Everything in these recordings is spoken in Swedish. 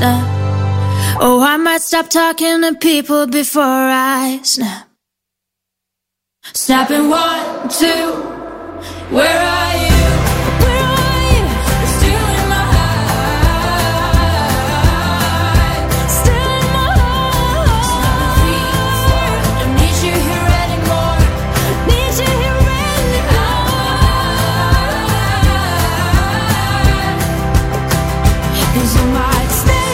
snap. Oh, I might stop talking to people before I snap. Snapping 1, 2, where are you? Where are you? It's still in my heart. Still in my heart. Snapping 3, 4, don't need you here anymore. Need you here anymore. 'Cause I might stay.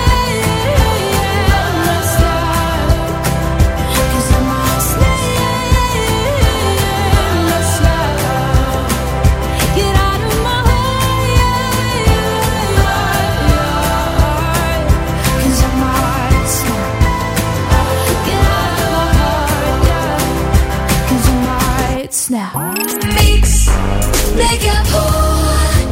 Now. Mix Megapol.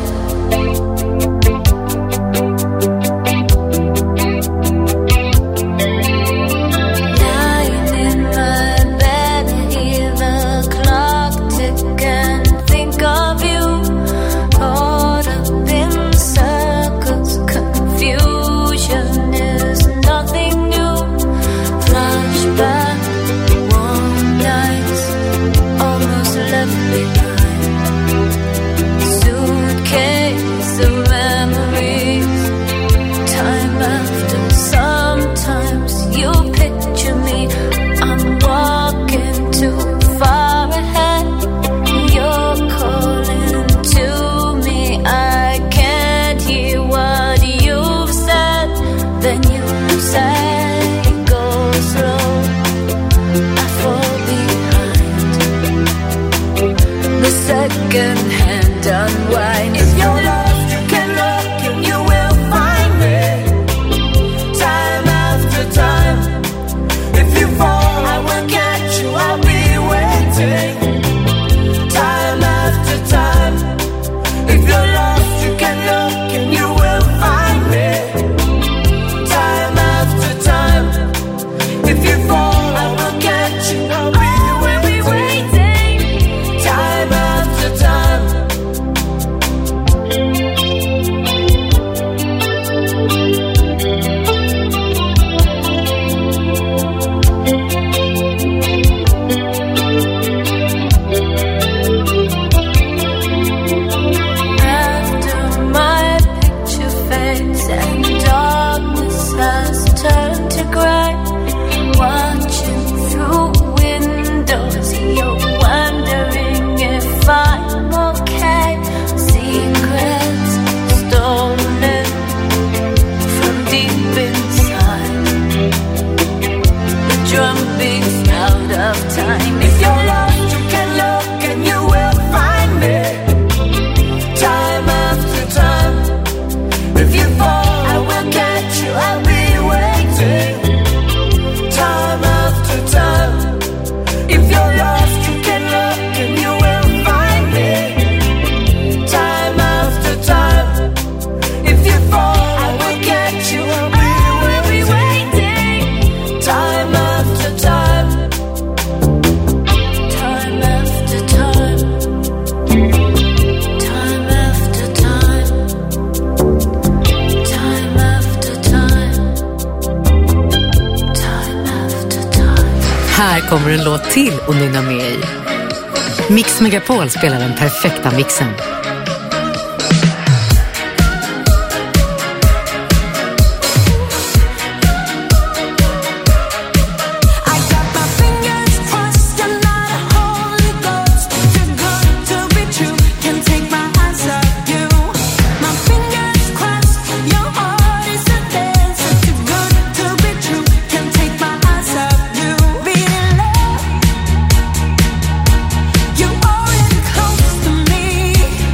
Lying in my bed, hear the clock tick and think of you. Caught up in circles, confusion is nothing new. Flashback, one night, almost left behind. Suitcase of memories. Time after, sometimes you picture me. I'm walking too far ahead. You're calling to me. I can't hear what you've said. Then you say, go slow. I fall behind. The second hand unwind. If you're lost, you can look and you will find me. Time after time. If you fall, I will catch you. I'll be waiting. Time after time. If you're lost, you can look and you will find me. Time after time. If you fall, I will catch you. I'll be waiting. Time after time. After my picture fades and darkness has turned to gray, watching through windows, you're wondering if I'm okay. Secrets stolen from deep inside. The drum beats out of time. If you're lost, you can look and you will find me. Time after time. If you fall, I will catch you. I'll be waiting. Time after time. If you're lost, you can look and you will find me. Time after time. If you fall, I will catch you. I'll be waiting. Time after time. Time after time. Time after time. Time after time. Time after time. Här kommer en låt till och nynna med i. Mix Megapol spelar den perfekta mixen. I got my fingers crossed, you're not a holy ghost. Too good to be true, can't take my eyes off you. My fingers crossed, your heart is a dancer. Too good to be true, can't take my eyes off you. Beating love, you are in close to me.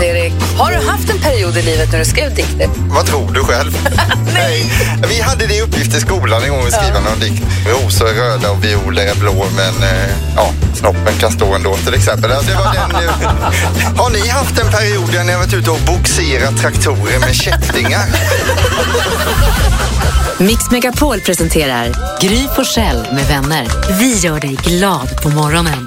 Erik. Har du haft en period i livet när du skrev dikter? Vad tror du själv? Nej. Vi hade det uppgift i skolan en gång att skriva någon dikt. Rosor är röda och violer är blå, men snoppen kan stå ändå till exempel. Alltså, det var den. Har ni haft en period där ni har varit ute och boxerat traktorer med kättingar? Mix Megapol presenterar Gry Forssell med vänner. Vi gör dig glad på morgonen.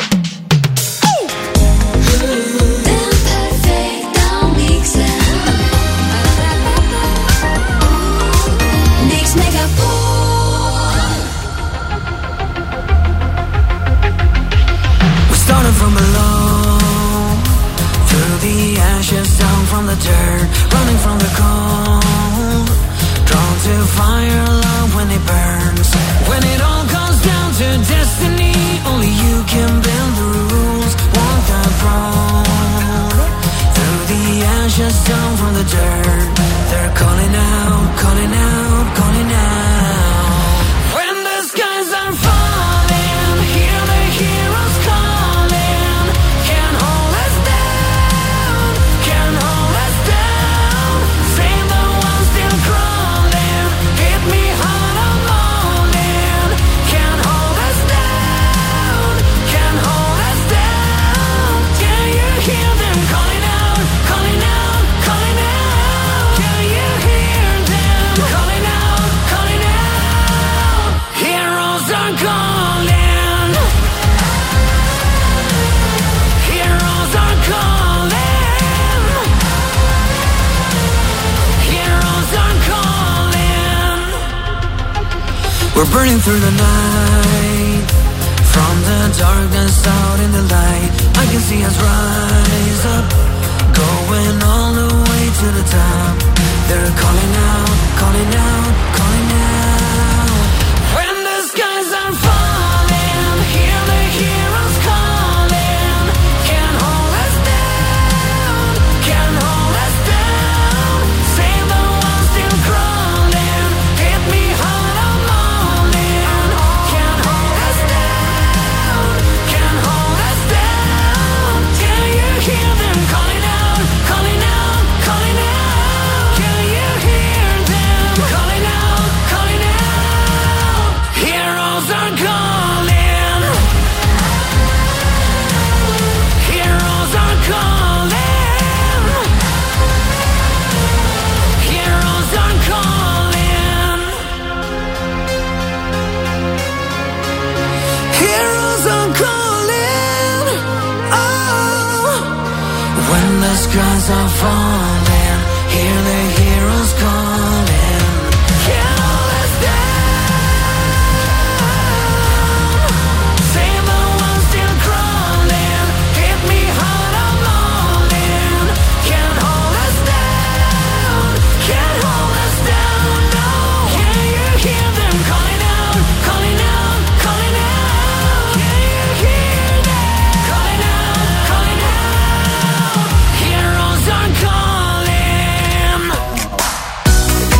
Started from below, through the ashes, down from the dirt, running from the cold, drawn to fire, love when it burns. When it all comes down to destiny, only you can bend the rules, walk that road. Through the ashes, down from the dirt, they're calling out, calling out, calling out. When the skies are falling, hear the heroes call. We're burning through the night, from the darkness out in the light. I can see us rise up, going all the way to the top. They're calling out, calling out, calling out. When the skies are falling, hear the heroes calling. Can't hold us down, can't hold us down. Save the ones still crawling, hit me hard. Skies are falling, hear the heroes calling. Can't hold us down, save the ones still crawling. Hit me hard, I'm all in. Can't hold us down, can't hold us down, no. Can you hear them calling out, calling out, calling out? Can you hear them calling out, calling out? Heroes are calling.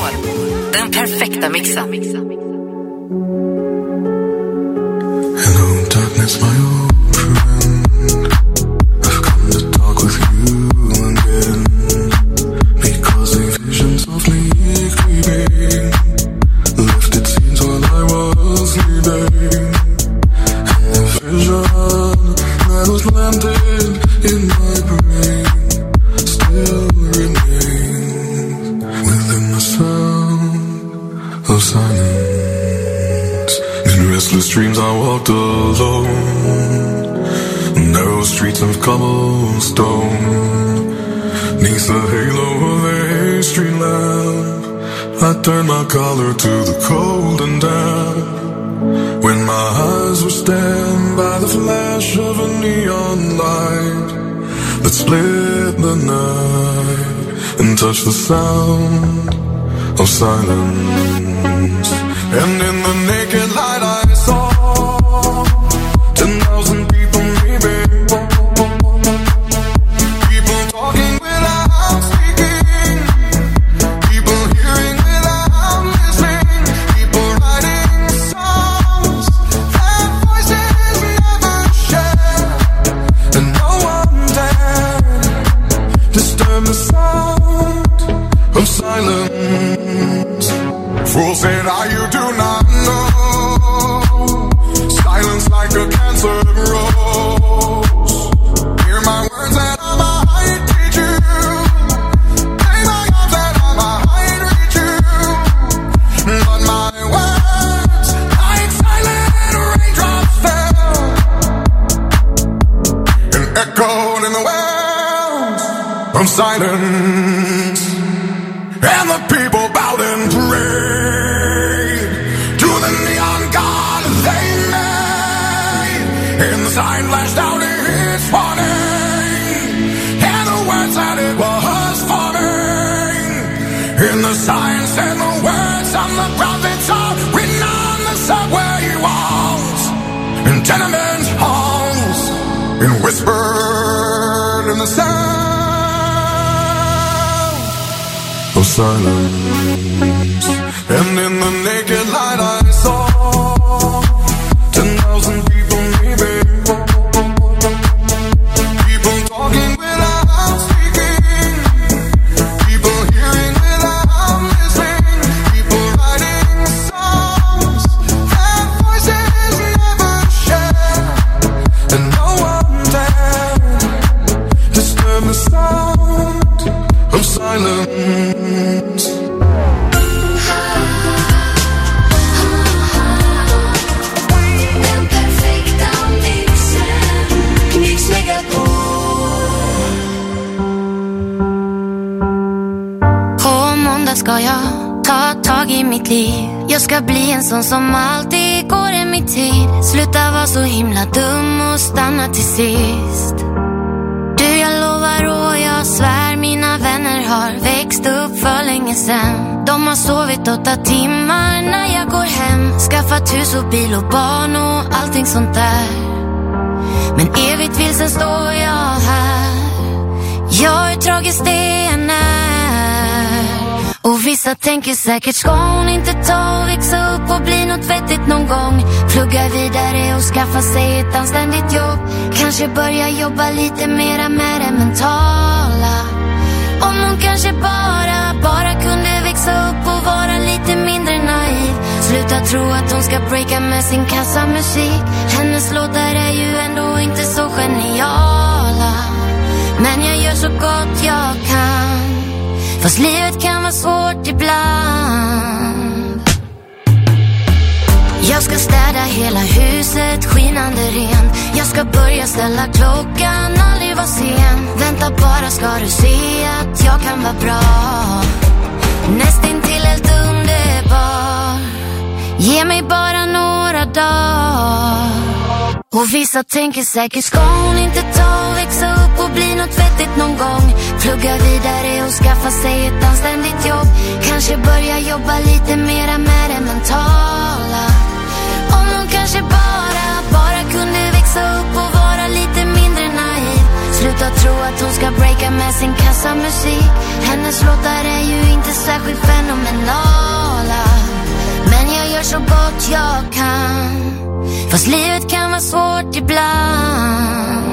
Den perfekta mixen. Hello darkness, my old friend. I've come to talk with you again, because the visions of me creeping left its scenes while I was sleeping, and the vision that was planted in my brain still remains within the sound of silence. In restless dreams I walked alone, narrow streets of cobblestone, neath the halo of a street lamp. I turned my collar to the cold and damp, when my eyes were stabbed by the flash of a neon light that split the night and touched the sound of silence. And in the naked light I saw 10,000 people maybe, people talking without speaking, people hearing without listening, people writing songs that voices never share, and no one dared disturb the sound of silence. Fool said, you do not know, silence like a cancer grows. Hear my words that I might teach you, play my arms that I might reach you, but my words like silent raindrops fell and echoed in the wells of silence, and the people bowed and prayed to the neon god they made, and the sign flashed out its warning, and the words that it was forming, and the sign said the words on the prophets are written on the subway walls and tenement halls, and whispered in the sound of silence. And in the naked light I saw 10,000 people maybe, people talking without speaking, people hearing without listening, people writing songs that voices never share, and no one dared disturb the sound of silence. Ska jag ta tag i mitt liv? Jag ska bli en sån som alltid går i mitt tid. Sluta vara så himla dum och stanna till sist. Du, jag lovar och jag svär, mina vänner har växt upp för länge sedan. De har sovit 8 timmar när jag går hem, skaffat hus och bil och barn och allting sånt där. Men evigt vilsen står jag här. Jag är tragiskt det än är. Och vissa tänker säkert, ska hon inte ta och växa upp och bli något vettigt någon gång? Plugga vidare och skaffa sig ett anständigt jobb. Kanske börja jobba lite mera med det mentala. Om hon kanske bara kunde växa upp och vara lite mindre naiv. Sluta tro att hon ska breaka med sin kassamusik. Hennes låtar är ju ändå inte så geniala, men jag gör så gott jag kan. Fast livet kan vara svårt ibland. Jag ska städa hela huset skinande rent. Jag ska börja ställa klockan, aldrig vara sen. Vänta bara ska du se att jag kan vara bra. Nästintill helt underbar. Ge mig bara några dagar. Och vissa tänker säkert, ska hon inte ta och växa upp och bli något vettigt någon gång? Plugga vidare och skaffa sig ett anständigt jobb. Kanske börja jobba lite mera med det mentala. Om hon kanske bara kunde växa upp och vara lite mindre naiv. Sluta tro att hon ska breaka tillbaka med sin kassamusik. Hennes låtar är ju inte särskilt fenomenala, men jag gör så gott jag kan, fast livet kan vara svårt ibland.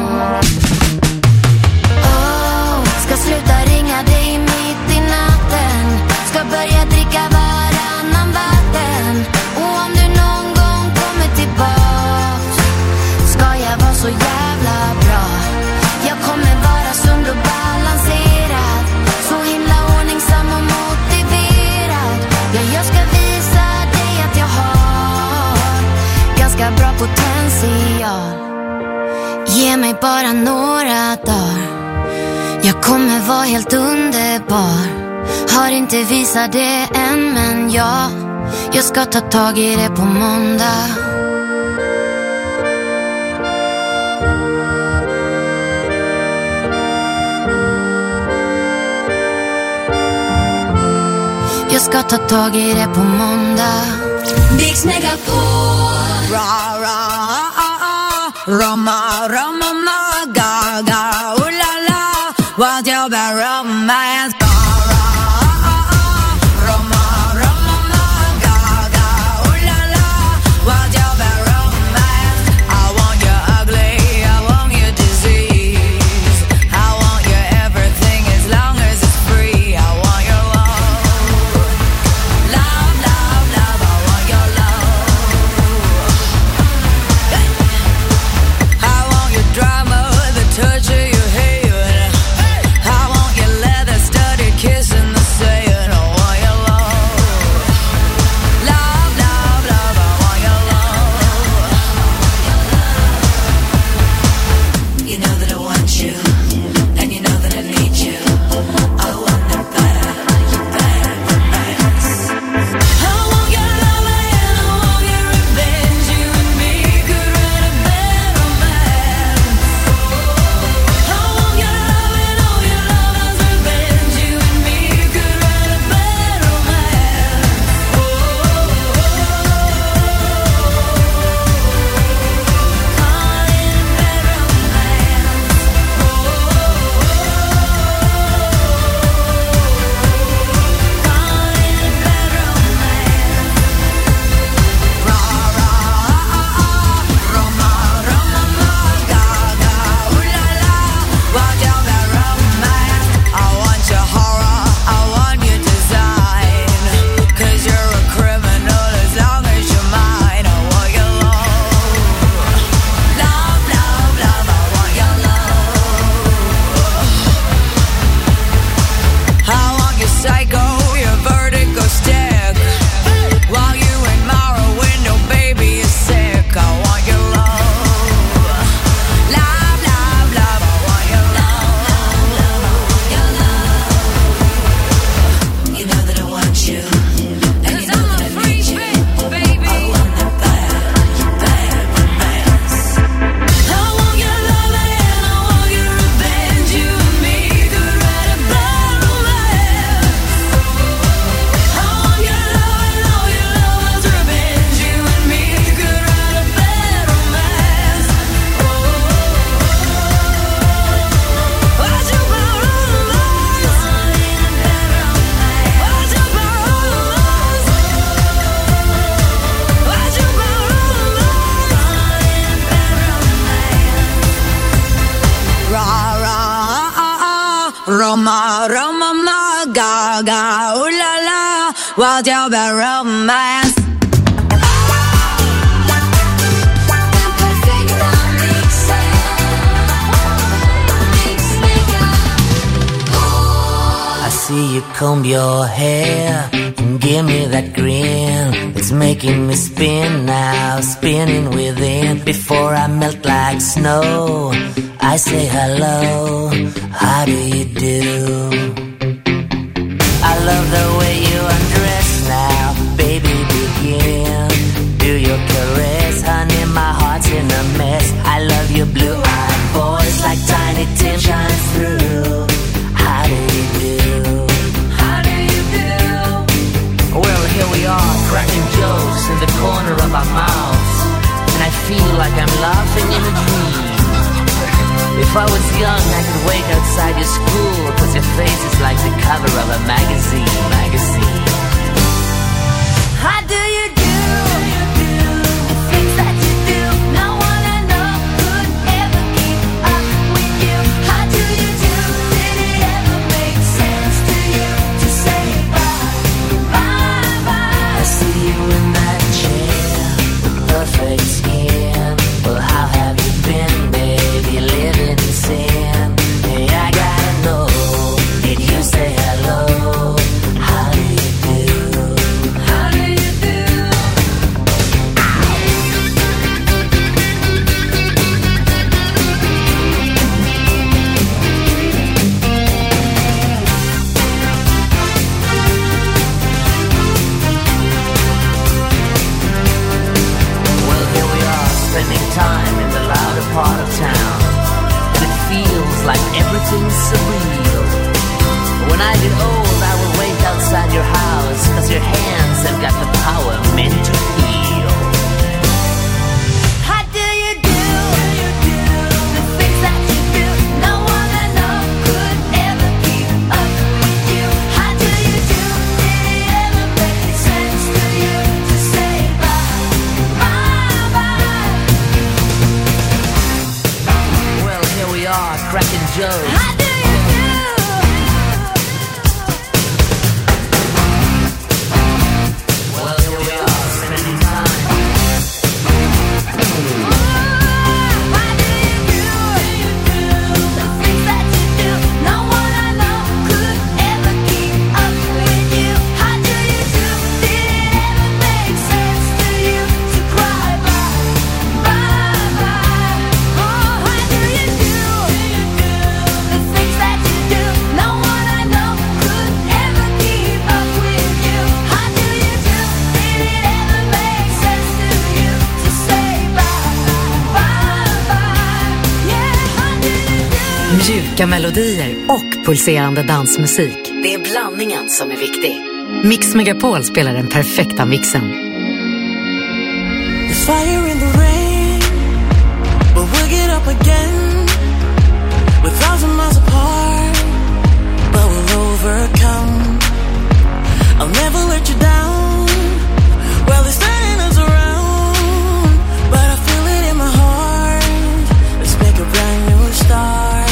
Ska sluta ringa dig mitt i natten, ska börja dricka varannan vatten. Och om du någon gång kommer tillbaks, ska jag vara så jävla bra. Jag kommer vara sund och balanserad, så himla ordningsam och motiverad. Ja, jag ska visa dig att jag har ganska bra potential. Ge mig bara några dagar, jag kommer vara helt underbar. Har inte visat det än, men jag ska ta tag i det på måndag. Jag ska ta tag i det på måndag. Mix Megapol. Ra ra Roma Roma ma ga ga ooh la la, what's your bad romance? Roma Roma ma ga ga ooh la la, what's your bad romance? I want you ugly, I want you disease, I want you everything as long as it's free. I want your love, love, love, love. I want your love. I want your drama, the touch of your hair. I want your leather studded kiss in the sand. I want your love, love, love, love. I want your love. You know that I want you, and you know that I need you. I want the better, better romance. I want your love and I want your revenge. You and me could write a better romance. I want your love and all your lovers' revenge. You and me could write a better romance. I want your horror, I want your design, 'cause you're a criminal as long as you're mine. I want your love, love, love, love. I want your love. I want your psycho, your vertigo stick, while you admire a window, baby, you're sick. I want your love, love, love, love. I want your love, your love. You know that I want you, and you know that I need you, baby. I want the better, better romance. I want your love and I want your revenge. You and me could write a better romance. I want your love and all your lovers' revenge. You and me could write a better romance. What's your better romance? What's your better romance? What's your better romance? Ra ra Roma Roma ma ga ga ooh la la, what's your better romance? I see you comb your hair and give me that grin. It's making me spin now, spinning within. Before I melt like snow, I say hello, how do you do? I love the way you undress now, baby, begin. Do your caress, honey, my heart's in a mess. I love your blue-eyed voice like Tiny Tim shines through. How do you do? How do you do? Well, here we are, cracking jokes in the corner of our mouths, and I feel like I'm laughing in a dream. If I was young, I could wait outside your school, 'cause your face is like the cover of a magazine. How do you do the things that you do? No one I know could ever keep up with you. How do you do? Did it ever make sense to you to say bye, bye, bye? I see you in that chair with perfect skin. Well, how have you been, baby? Living in sin. Hey, I gotta know, did you say hello? How do you do? How do you do? Well, here we are, spending time in the louder part of town, and it feels like everything's surreal. When I get old, I will wait outside your house, 'cause your hands have got the power meant to heal. How do you do the things that you do? No one I know could ever keep up with you. How do you do? Did it ever make sense to you to say bye, bye, bye? Well, here we are, cracking jokes. How do you do? Well, here we are, spending time. How do you do the things that you do? No one I know could ever keep up with you. How do you do? Did it ever make sense to you to cry bye, bye, bye? Oh, how do you do the things that you do? No one I know could ever keep up with you. How do you do? Did it ever make sense to you to say bye, bye, bye? Yeah, how do you do? Mjuka melodier och pulserande dansmusik. Det är blandningen som är viktig. Mix Megapol spelar den perfekta mixen. There's fire in the rain, but we'll get up again. We're 1,000 miles apart, but we'll overcome. I'll never let you down. Well, they're turning us around, but I feel it in my heart. Let's make a brand new start.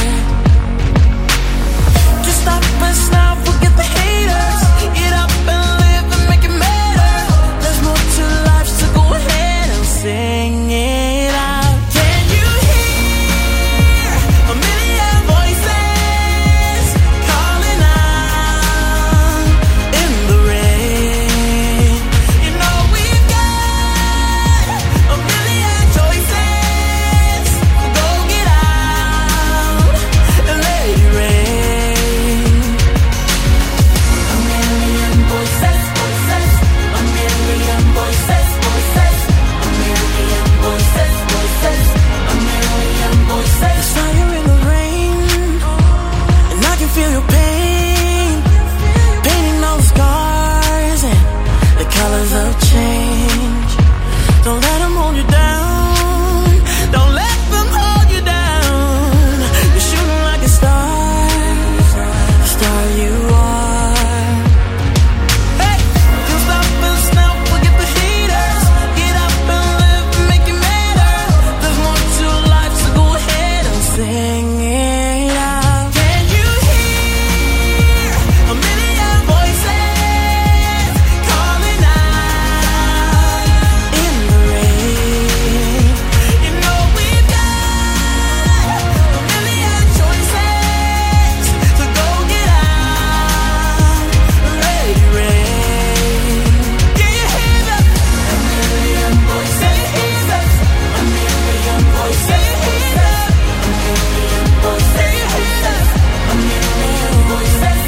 Just stop us now, forget the haters. Get up and live and make it matter. There's more to life, so go ahead and sing it out. Can you hear a million voices calling out in the rain? You know we've got a million choices. Go get out and let it rain. A million voices, voices. A million voices, voices. A million voices, voices. A million voices. There's fire in the rain, and I can feel your pain. Painting all the scars and the colors of change. Don't let them hold you down. Don't let them hold you down. You're shooting like a star, the star you are. Hey, don't stop us now, forget the haters. Get up and live and make it matter. There's more to life, so go ahead and sing it out. Can you hear a million voices calling out in the rain? You know we've got a million choices, so go get out and let it rain. Can you hear them? A million voices, a million voices, a million voices, a million voices.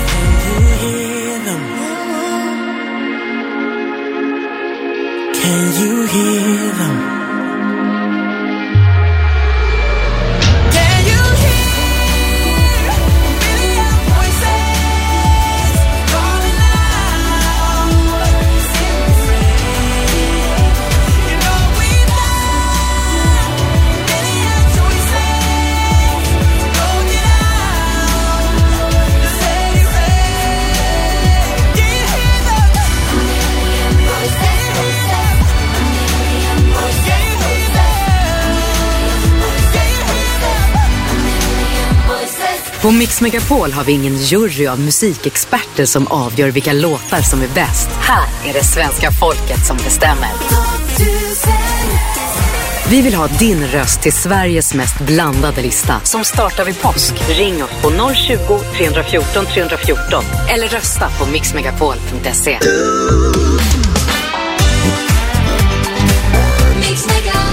Can you hear them? Can you hear them? Can you hear a million voices calling out in the rain? You know we've got a million choices. På Mix Megapol har vi ingen jury av musikexperter som avgör vilka låtar som är bäst. Här är det svenska folket som bestämmer. Vi vill ha din röst till Sveriges mest blandade lista som startar vid påsk. Ring oss på 020 314 314 eller rösta på mixmegapol.se. Mix Megapol.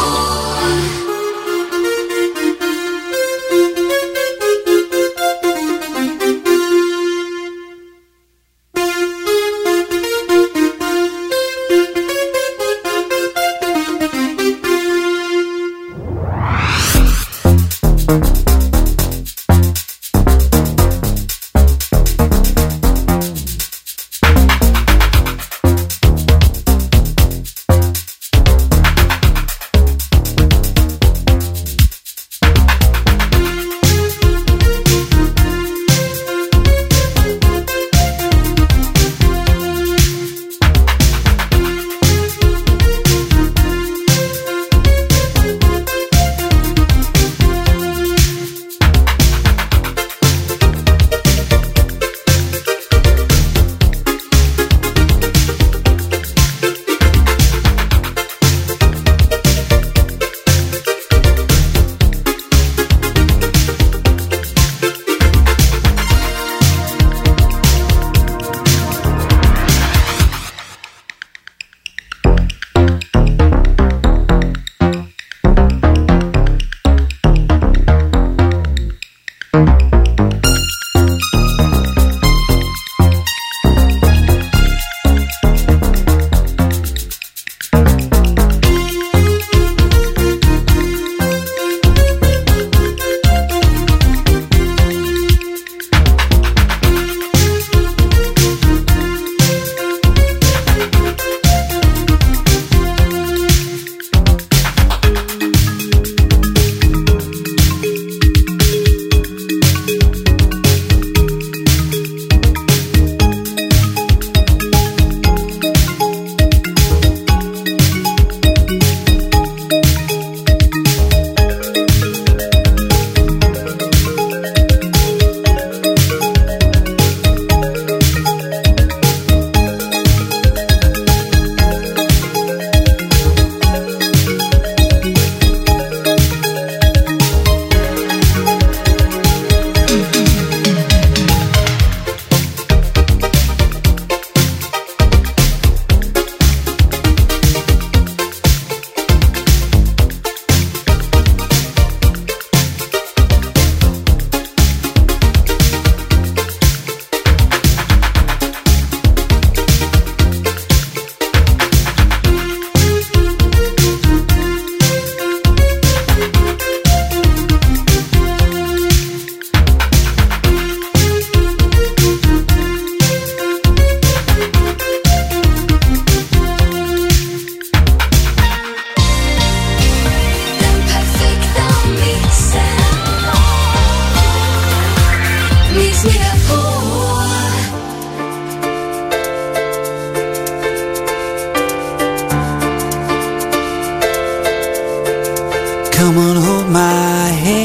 Come on, hold my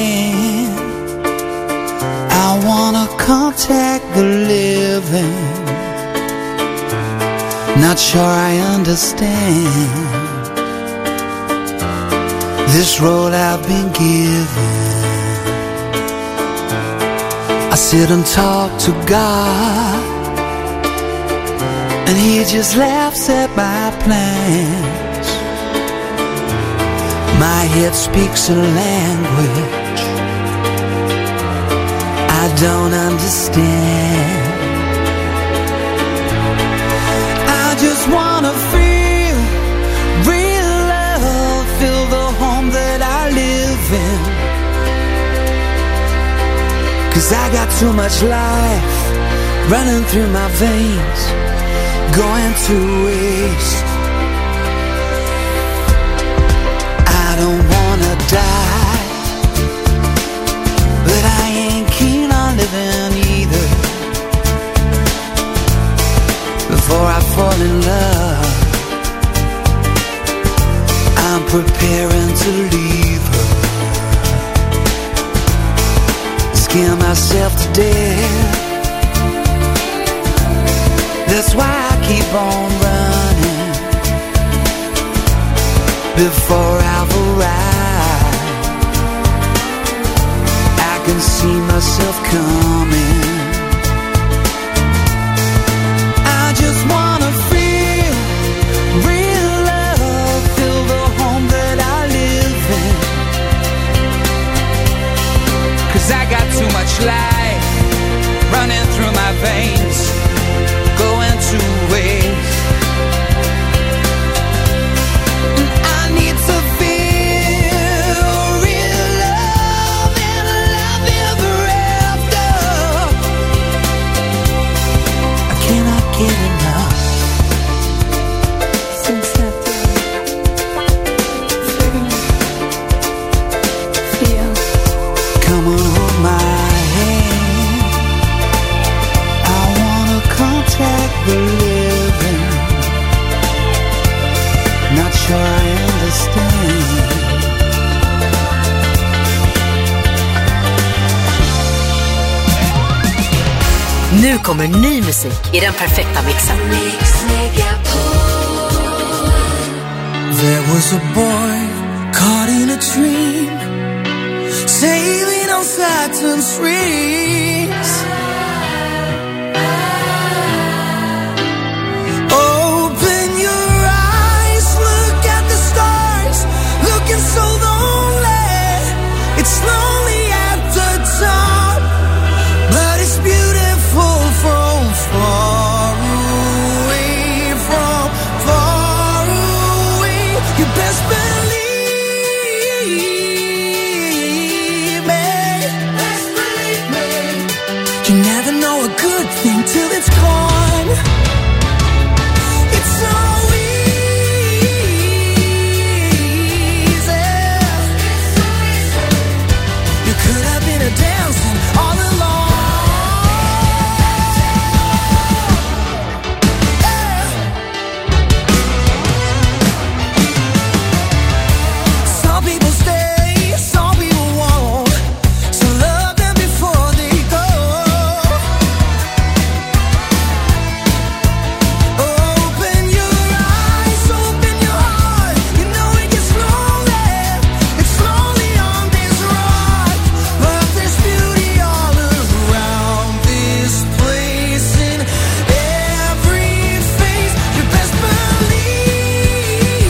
hand. I wanna contact the living. Not sure I understand this road I've been given. I sit and talk to God, and He just laughs at my plans. My head speaks a language I don't understand. I just wanna feel real love, feel the home that I live in. 'Cause I got too much life running through my veins, going to waste. I don't wanna die, but I ain't keen on living either. Before I fall in love, I'm preparing to leave her. It's working myself to death. That's why I keep on running before I've arrived. I can see myself coming. I just wanna feel real love, feel the home that I live in. 'Cause I got too much life running through my veins, going to waste. I need to feel real love and love ever after. I cannot get enough. Since that day, feel. Come on, hold my hand. I wanna contact the living. Not sure I understand. Nu kommer ny musik i den perfekta mixen. There was a boy caught in a dream, sailing on Saturn's rings. Open your eyes, look at the stars, looking so lonely. It's lonely at the top, but it's beautiful from far away, from far away. You best believe me. Best believe me. You never know a good thing till it's gone. It's so easy. You could have been a dancing all along. Some people stay, some people won't. So love them before they go. Open your eyes, open your heart. You know it gets lonely. It's lonely on this rock, but there's beauty all around this place in every face. You best believe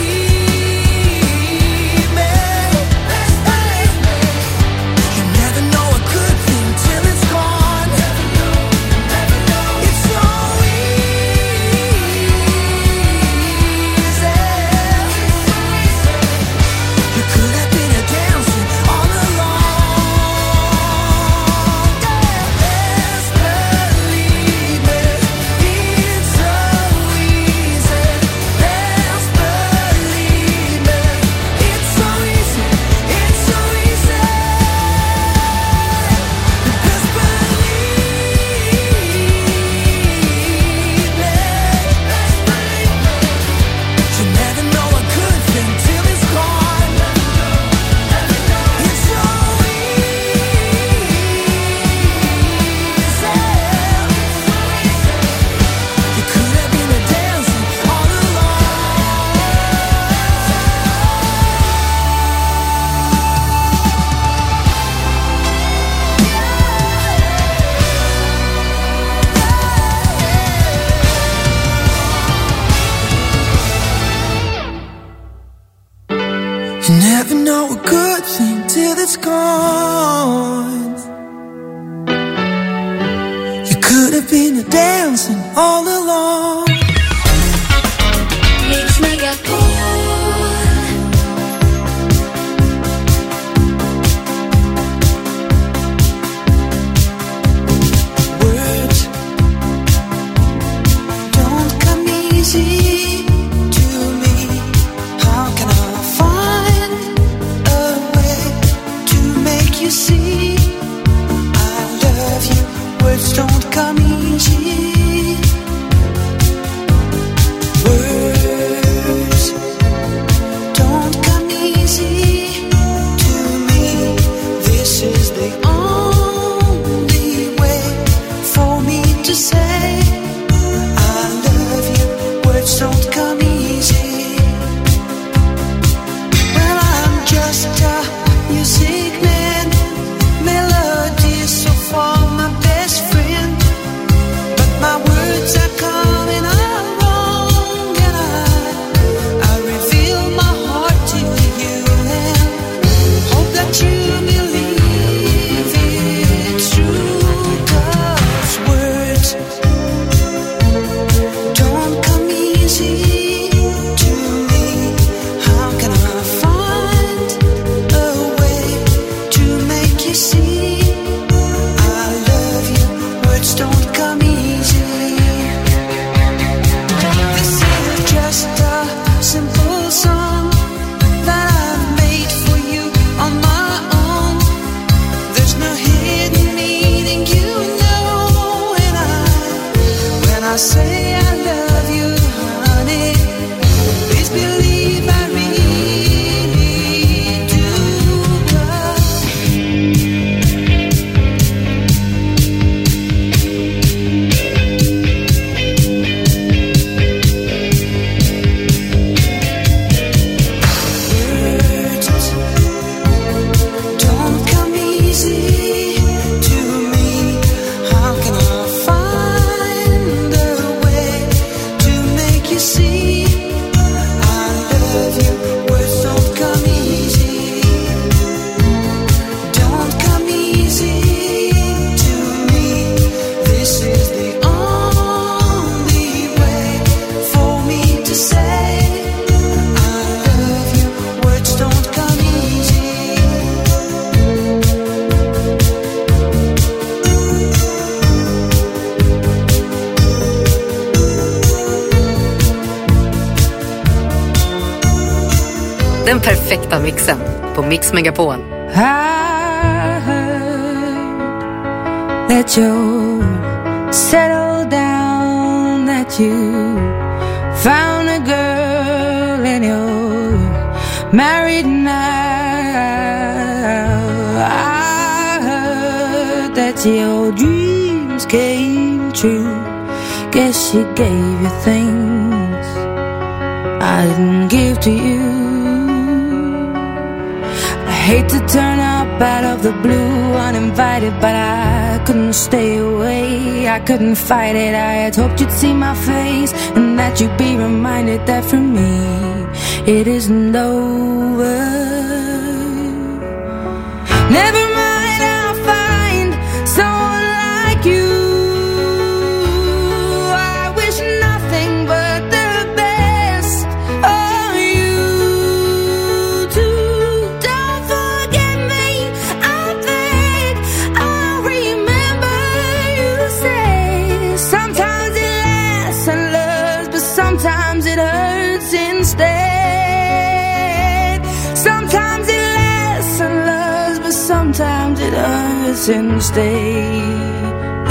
me. You never know a good thing till it's gone. It's so easy. You could have been a dancing all along. Best believe me, it's so easy. Best believe me, it's so easy. It's so easy. Best believe me. You never know a good thing till it's gone. It's so easy. You could have been a dancing all along. You never know a good thing till it's gone. You could have been a dancing all along. Mix Megapol. Words don't come easy to me. How can I find a way to make you see I love you? Words don't come easy. Den perfekta mixen på Mix Megapol. I heard that you settled down, that you found a girl and you're married now. I heard that your dreams came true. Guess she gave you things I didn't give to you. I hate to turn up out of the blue uninvited, but I couldn't stay away, I couldn't fight it. I had hoped you'd see my face and that you'd be reminded that for me it isn't over. Never mind, I'll find someone like you. I wish nothing but the best of you too. Don't forget me, I think I'll remember you say. Sometimes it lasts and loves, but sometimes it hurts instead. Sometimes it lasts and loves, but sometimes it hurts instead.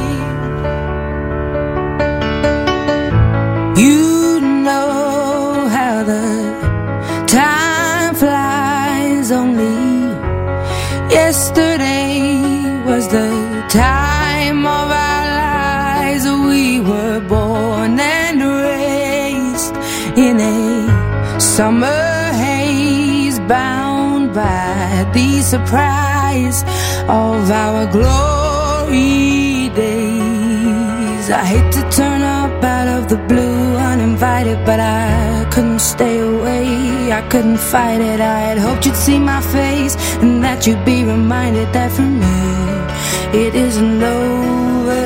You know how the time flies. Only yesterday was the time of our lives. We were born and raised in a summer haze, bound by the surprise of our glory days. I hate to turn up out of the blue uninvited, but I couldn't stay away, I couldn't fight it. I had hoped you'd see my face and that you'd be reminded that for me it isn't over.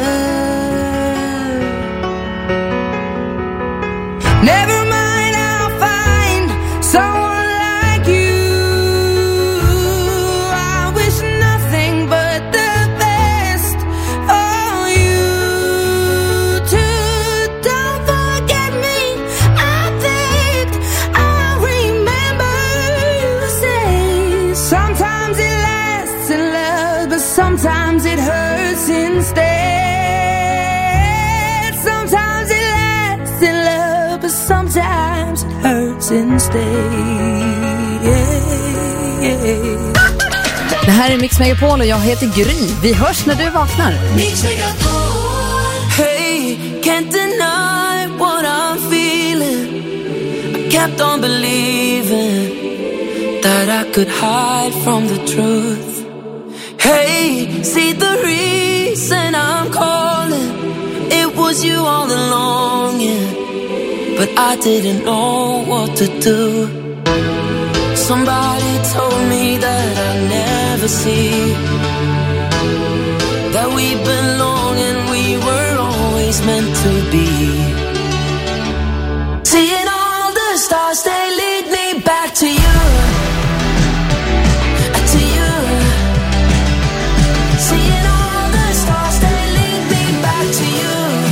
Never mind, I'll find someone like you. I wish nothing but the best for you too. Don't forget me, I think I'll remember you say. Sometimes it lasts in love, but sometimes it hurts instead. Sometimes it lasts in love, but sometimes it hurts instead. Det här är Mix Megapol och jag heter Gry. Vi hörs när du vaknar. Mix Megapol. Hey, can't deny what I'm feeling. I kept on believing that I could hide from the truth. Hey, see the reason I'm calling. It was you all along, yeah. But I didn't know what to do. Somebody told me that I'd never see that we belong and we were always meant to be. Seeing all the stars, they lead me back to you. To you. Seeing all the stars, they lead me back to you.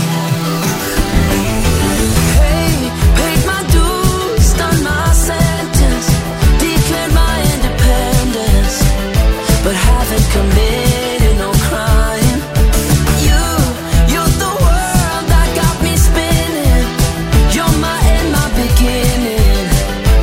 Hey, paid my dues, done my sentence, declared my independence, but haven't committed no crime. You're the world that got me spinning. You're my end, my beginning.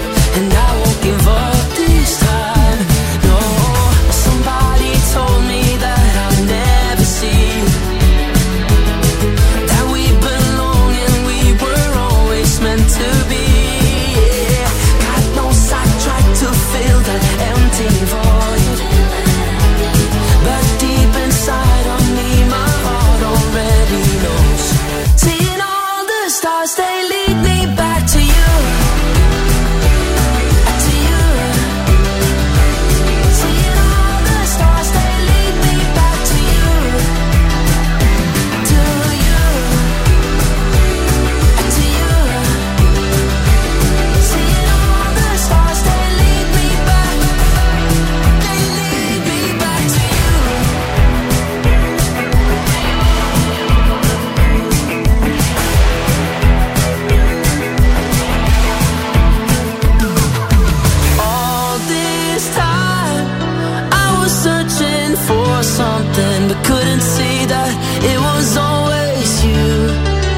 couldn't see that it was always you.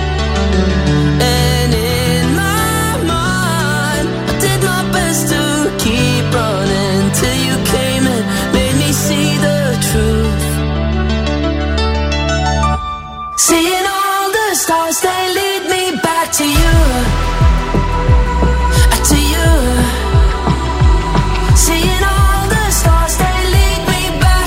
And in my mind, I did my best to keep running till you came and made me see the truth. Seeing all the stars, they lead me back to you. To you. Seeing all the stars, they lead me back.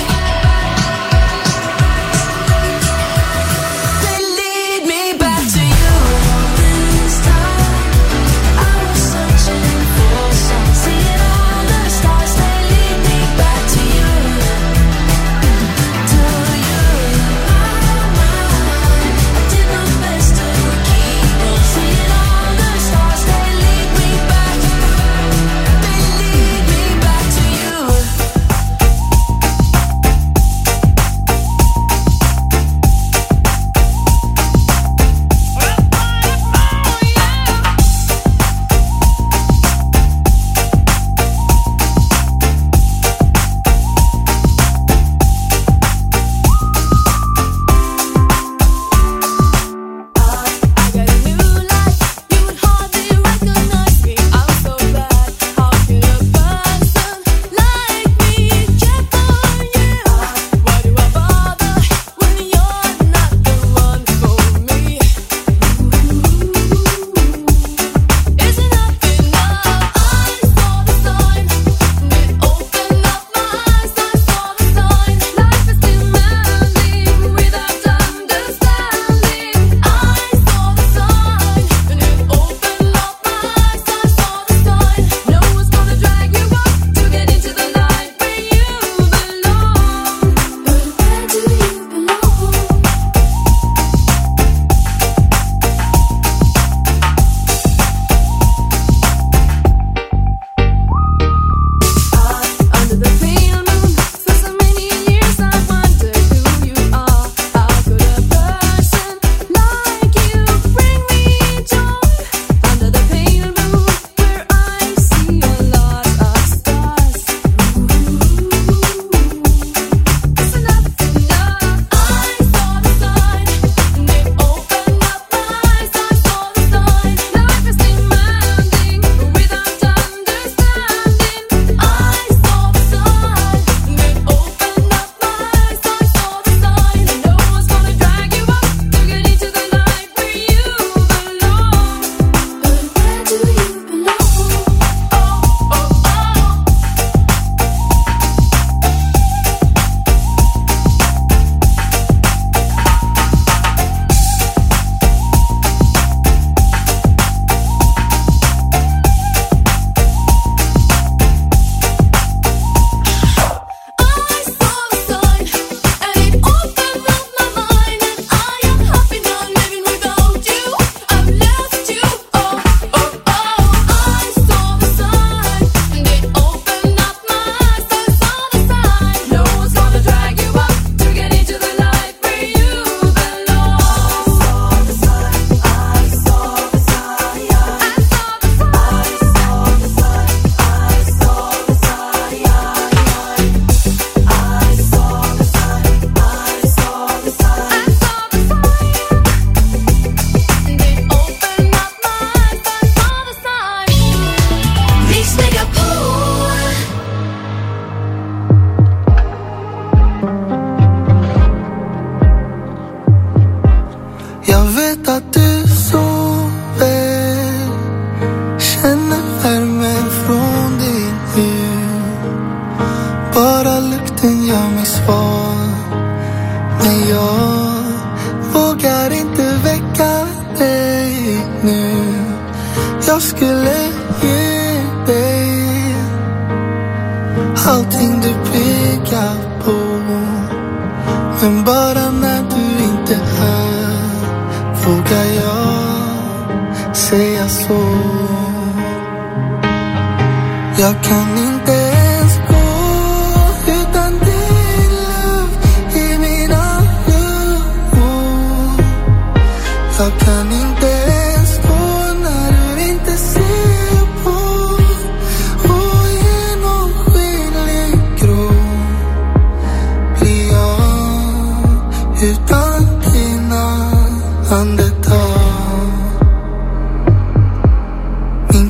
They lead me back to you. This time I was searching for some. Seeing all the stars, they lead me back to you. To you. I did my best to keep on. Seeing all the stars, they lead me back. They lead me back to you. I got a new life, you would hardly recognize me. I'm so bad, how could a person like me check on you? Why do I bother when you're not the one for me? Is enough enough? I saw the sign, it opened up my eyes. I saw the sign, life is demanding without understanding. I saw the sign, and it opened up my eyes. I saw the sign, no one's gonna drag you up to get into the light where you belong. But where do you belong? Under the pale moon, for so many years I wondered who you are. How could a person like you bring me joy? Under the pale moon, where I see a lot of stars. It's enough enough. I saw the sign, and it opened up my eyes. I saw the sign, life is demanding without understanding. I saw the sign, and it opened up my eyes. I saw the sign, and no one's gonna drag you up to get into the light where you belong. But where do you belong? Oh, oh, oh. I saw the sign, and it opened up my mind, and I am happy now living without you. I've left you, oh, oh, oh. I saw the sign, and it opened up my eyes. I saw the sign, no one's gonna drag you up to get into the light where you belong. I saw the sign, I saw the sign, I saw the sign, I saw the sign, I saw the sign, I saw the sign, I saw the sign, and it opened up my eyes. I saw the sign. Mix Megapol. Jag vet att du sover, känner värmen från din hud. Bara lukten gör mig svag, men jag vågar inte väcka dig nu. Jag skulle ge dig allting du pekar på, men bara när du inte är här vågar jag säga så. Jag kan inte ens gå utan din luft i mina lungor. Jag kan inte ens gå när du inte ser på. Ogenomskinlig grå blir jag.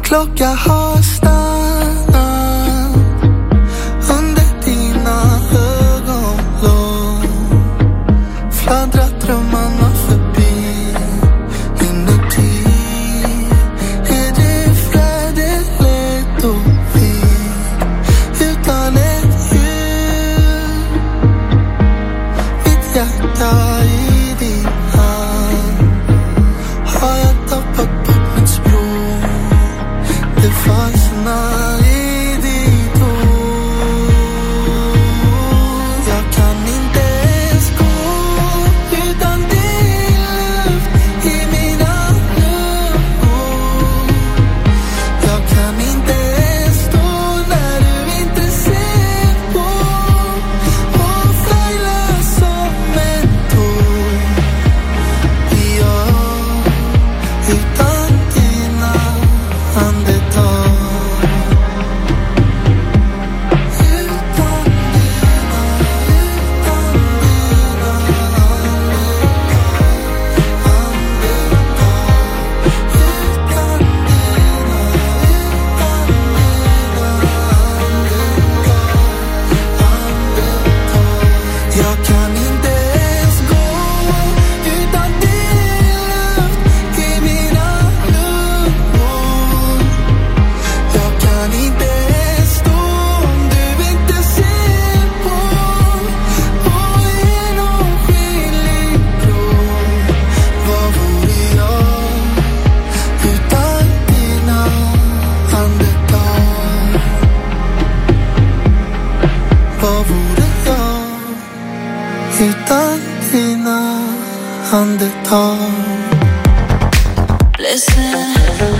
klocka har stannat under dina ögonlåg. Fladdrar drömmarna förbi inuti. Är det färdigt lätt och fint utan ett ljud? Mitt hjärta i din hand. Har jag tappat bort mitt språk? Det fastnar i ditt ord. Jag kan inte ens gå utan din luft i mina lungor. Jag kan inte ens stå när du inte ser på och färgla som en tår. Jag utan dina andetag. Jag kan inte ens gå utan din luft i mina lungor. Jag kan inte ens stå om du inte ser på och genomskinlig blå. Vad vore jag utan dina andetag? Vad vore jag utan dina andetag? Listen.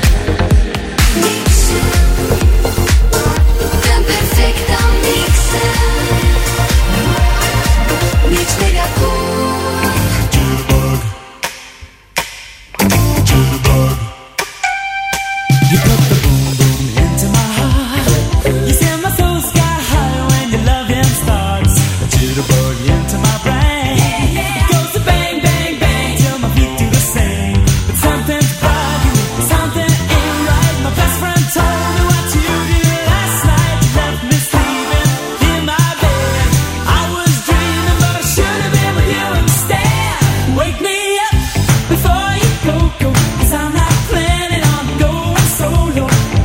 Den perfekta mixen. Mix Megapol. You put the boom boom into my heart. You send my soul sky high when your loving starts. A jitterbug into my brain. It goes to bang bang bang till my feet do the same. But something's bugging me, something ain't right. My best friend told me what you did last night. You left me sleeping in my bed. I was dreaming, but I should have been with you instead. Wake me up before you go, 'cause I'm not planning on going solo.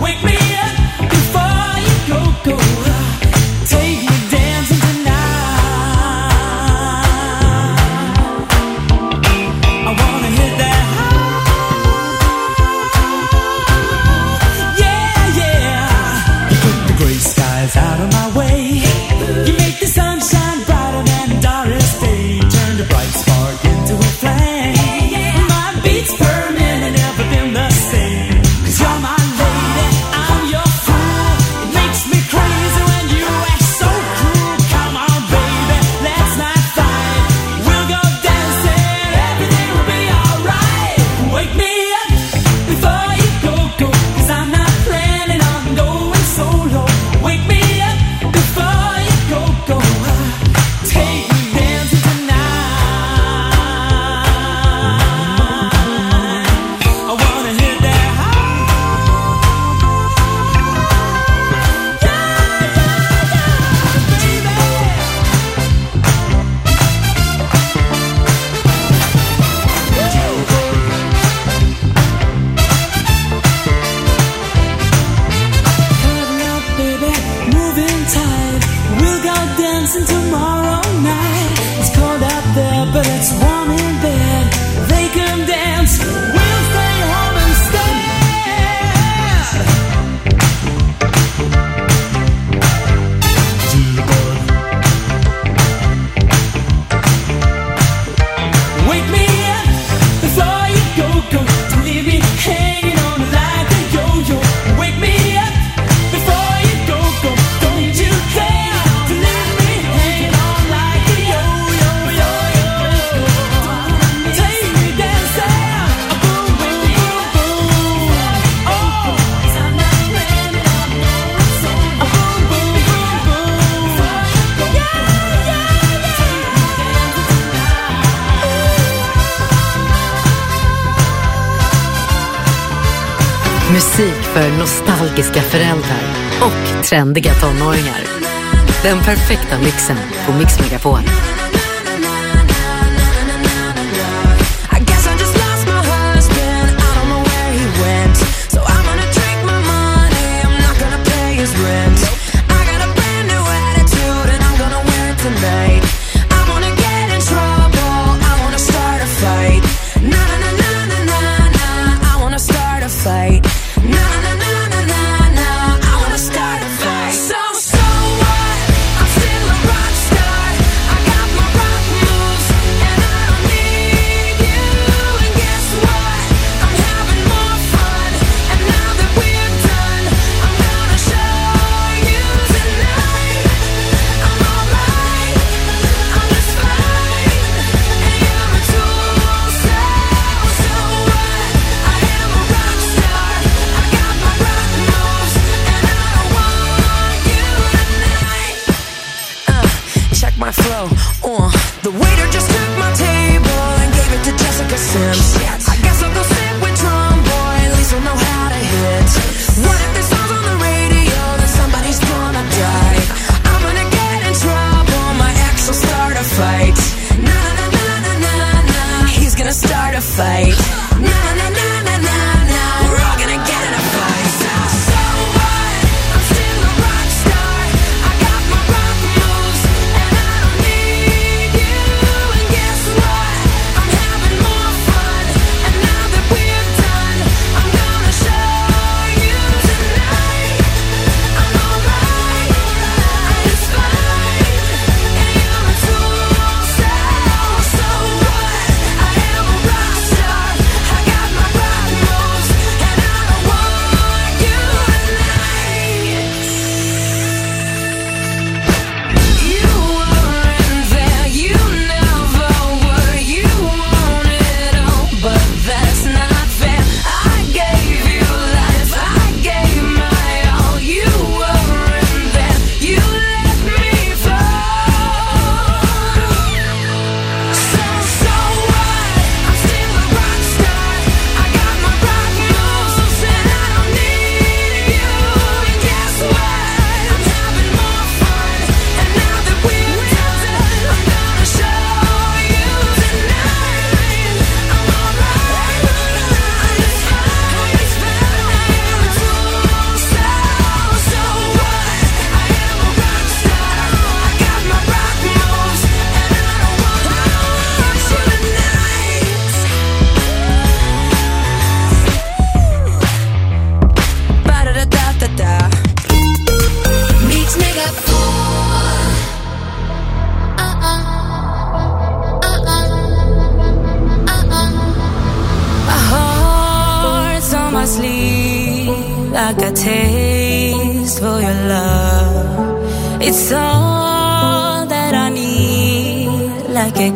Musik för nostalgiska föräldrar och trendiga tonåringar. Den perfekta mixen på Mix Megapol. like a taste for your love. It's all that I need, like a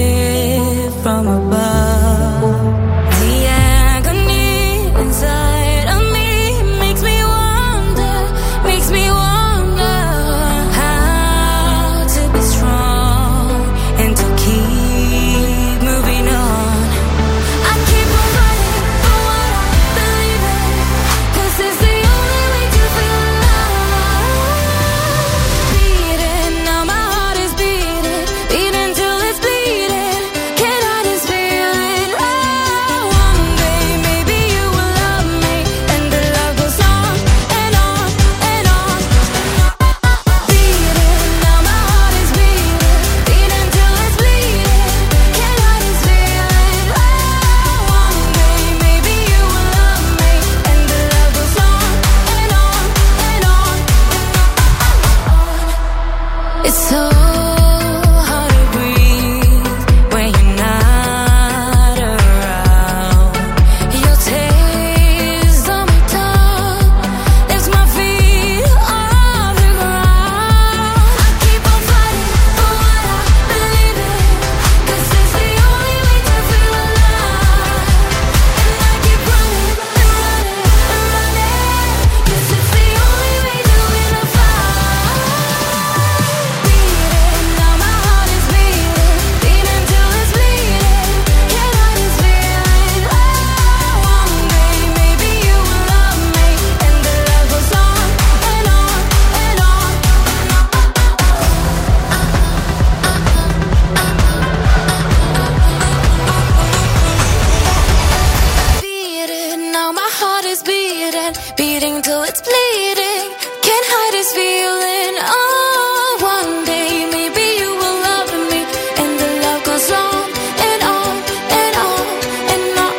gift from above. The agony inside of me makes me wonder how to be strong and to keep moving on. I keep on running for what I believe in, 'cause it's the only way to feel alive. Beating, now my heart is beating, beating till it's bleeding. Can I just feel it? Oh, one day maybe you will love me, and the love goes on and on and on. Beating, now my heart is beating, beating till it's bleeding. Can I just feel it? Oh, one day maybe you will love me, and the love goes on and on and on. It's so hard to breathe when you're not around. Your taste on my tongue lifts my feet off the ground. I keep on fighting for what I believe in, 'cause it's the only way to feel alive. And I keep running and running and running, 'cause it's the only way to win a fight. Beating, this feeling. Oh, one day maybe you will love me, and the love goes on and on and on and on.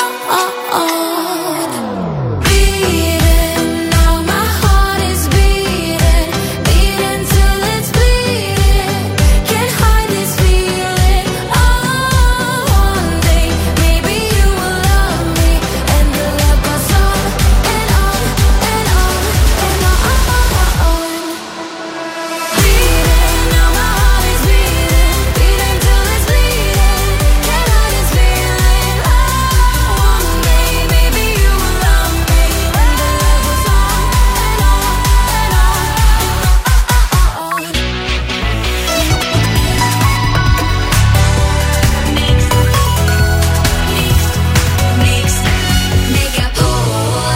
Beating, now my heart is beating, beating till it's bleeding. Can't hide this feeling. Oh, one day maybe you will love me, and the love goes on and on and on and on. Beating, now my heart is beating, beating till it's bleeding. Can't hide this feeling. Oh, one day maybe you will love me, and the love goes on and on and on. Mix Megapol.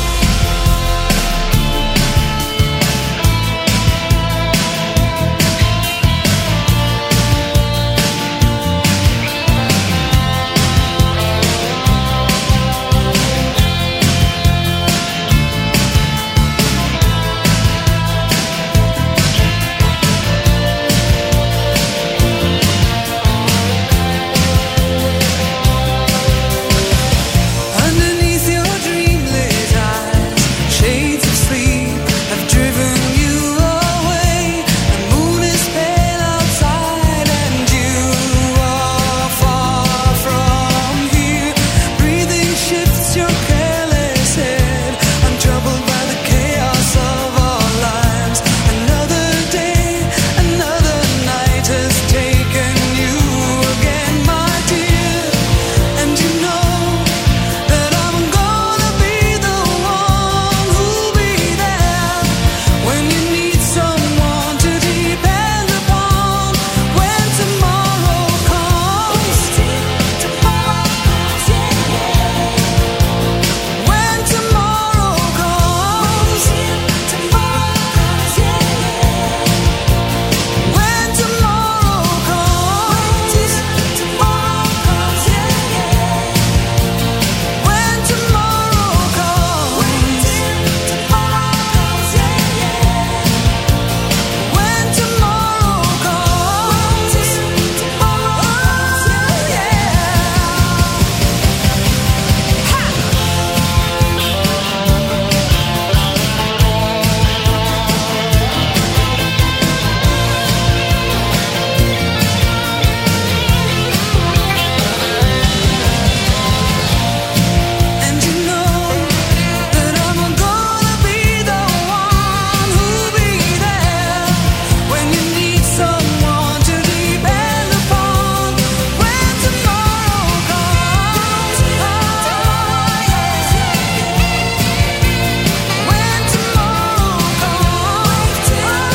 Underneath your dreamlit eyes, shades of sleep have driven you away. The moon is pale outside and you are far from here. Breathing shifts your careless head, untroubled by the chaos of our lives. Another day, another night has taken you again, my dear. And you know that I'm gonna be the one who'll be there when you need someone to depend upon. When tomorrow comes, when tomorrow comes, when tomorrow comes, and you know that I'm gonna be the one who'll be there when you need someone to depend upon. When tomorrow comes, when tomorrow comes,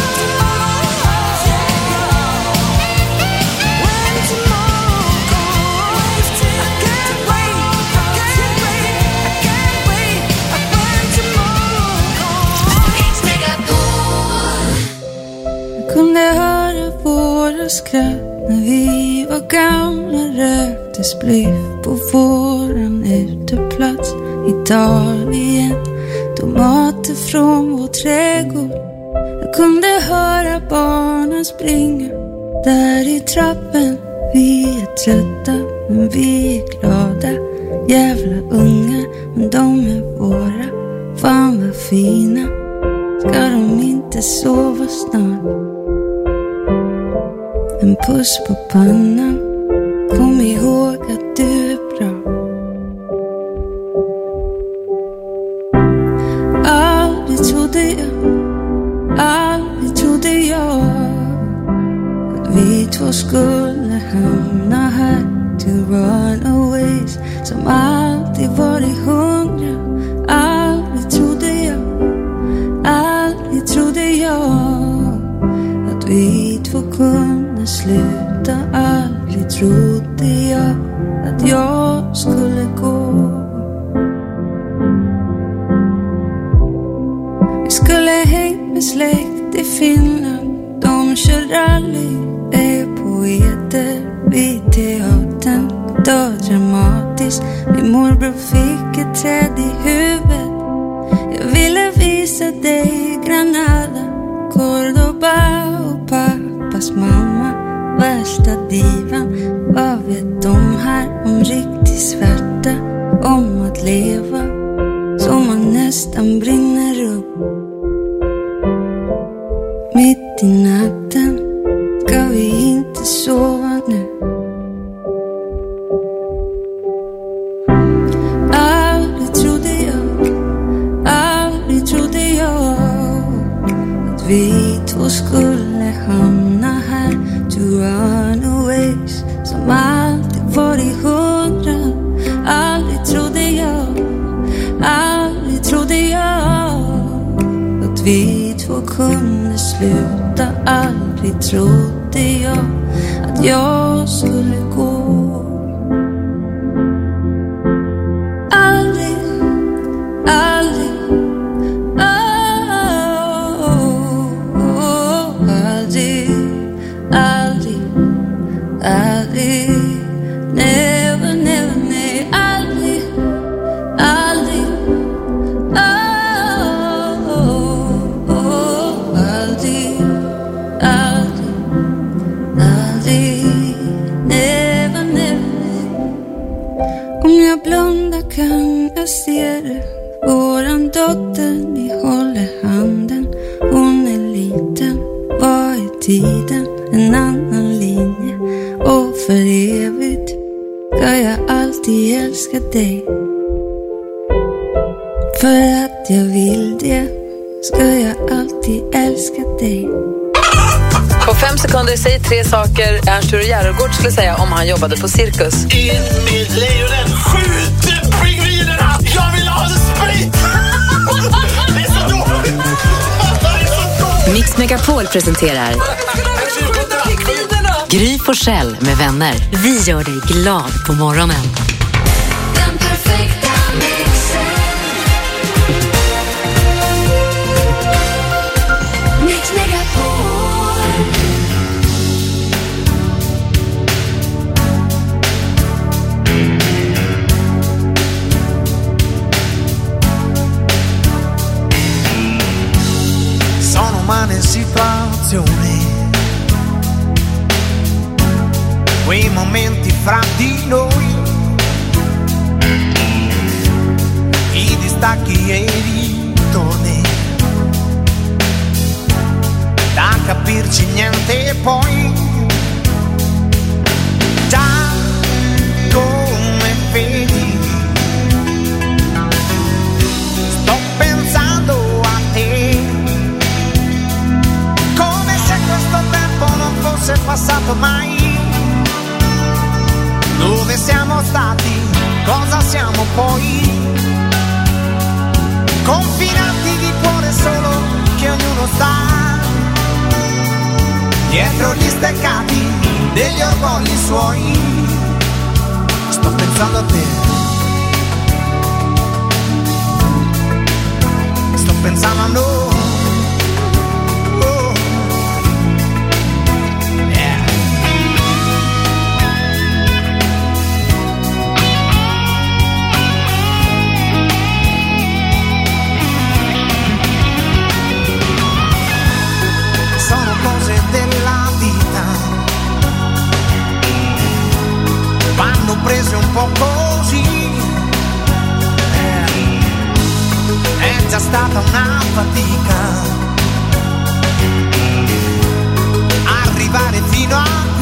I can't wait, I can't wait, when tomorrow comes. Mix Megapol. Jag kunde höra våra skratt när vi var gamla, rökte spliff på våran uteplats. Italien, tomater från vår trädgård. Jag kunde höra barnen springa där i trappen. Vi är trötta men vi är glada. Jävla unga men de är våra. Fan vad fina. Ska de inte sova snart? En puss på pannan. Kom ihåg att du är bra. Aldrig trodde jag att vi två skulle hamna här. Till runaways som alltid varit hungriga. Aldrig trodde jag att vi två kunde sluta. Aldrig trodde jag att jag skulle gå. Vi skulle hängt med släkt i Finland. De kör rally, är poeter vid teatern. Dör dramatiskt. Min morbror fick ett träd i huvudet. Jag ville visa visa dig Granada, Cordoba och pappas mamma, värsta divan. Vad vet de här om riktig svärta, om att leva så man nästan brinner upp. Mitt i natten ska vi inte sova nu. Aldrig trodde jag att vi två skulle hamna här. To runaways som alltid var i 100. Aldrig trodde jag att vi två kunde sluta. Aldrig trodde jag att jag skulle gå. Aldrig, aldrig, aldrig, aldrig, never, never, nej, aldrig, aldrig, aldrig, aldrig, aldrig, never, never. Om jag blundar kan jag se det. Våran dotter, ni håller handen. Hon är liten, vad är tiden? En annan linje. Och för evigt ska jag alltid älska dig. För att jag vill det ska jag alltid älska dig. På 5 sekunder, säg 3 saker Ernst-Sture Järegård skulle säga om han jobbade på cirkus. In med lejonen, skjut pingvinerna, jag vill ha sprit. Det är så dåligt. Mix Megapol presenterar Gry Forssell med vänner. Vi gör dig glad på morgonen. Den perfekta mixen. Mix Megapol. Sono umane situazioni, quei momenti fra di noi, i distacchi e i ritorni, da capirci niente poi, già come vedi, sto pensando a te, come se questo tempo non fosse passato mai. Dove siamo stati, cosa siamo poi? Confinati di cuore solo che ognuno sta dietro gli steccati degli orgogli suoi. Sto pensando a te, sto pensando a noi. Vanno prese un po' così, è già stata una fatica arrivare fino a